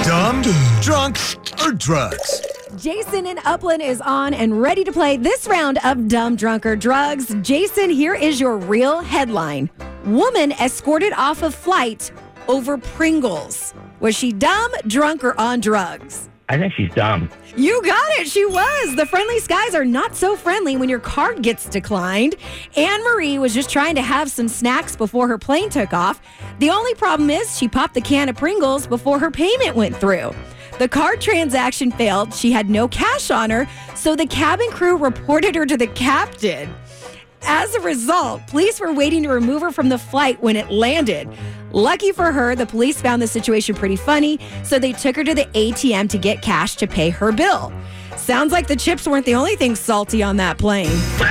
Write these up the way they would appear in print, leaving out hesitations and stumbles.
Dumb, drunk, or drugs? Jason in Upland is on and ready to play this round of Dumb, Drunk, or Drugs. Jason, here is your real headline. Woman escorted off a flight over Pringles. Was she dumb, drunk, or on drugs? I think she's dumb. You got it. She was. The friendly skies are not so friendly when your card gets declined. Anne-Marie was just trying to have some snacks before her plane took off. The only problem is she popped the can of Pringles before her payment went through. The card transaction failed. She had no cash on her, so the cabin crew reported her to the captain. As a result, police were waiting to remove her from the flight when it landed. Lucky for her, the police found the situation pretty funny, so they took her to the ATM to get cash to pay her bill. Sounds like the chips weren't the only thing salty on that plane.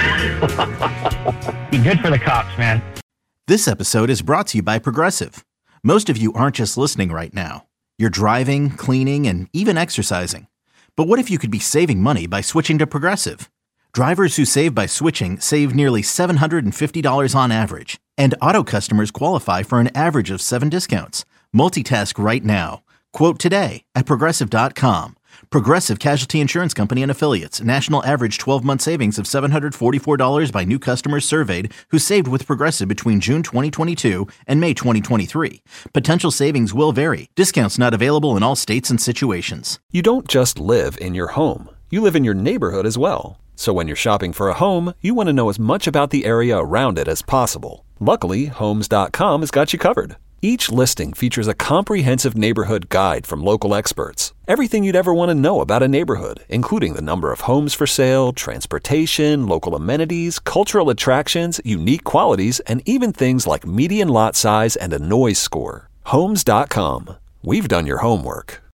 Be good for the cops, man. This episode is brought to you by Progressive. Most of you aren't just listening right now. You're driving, cleaning, and even exercising. But what if you could be saving money by switching to Progressive? Drivers who save by switching save nearly $750 on average. And auto customers qualify for an average of 7 discounts. Multitask right now. Quote today at Progressive.com. Progressive Casualty Insurance Company and Affiliates. National average 12-month savings of $744 by new customers surveyed who saved with Progressive between June 2022 and May 2023. Potential savings will vary. Discounts not available in all states and situations. You don't just live in your home. You live in your neighborhood as well. So when you're shopping for a home, you want to know as much about the area around it as possible. Luckily, Homes.com has got you covered. Each listing features a comprehensive neighborhood guide from local experts. Everything you'd ever want to know about a neighborhood, including the number of homes for sale, transportation, local amenities, cultural attractions, unique qualities, and even things like median lot size and a noise score. Homes.com. We've done your homework.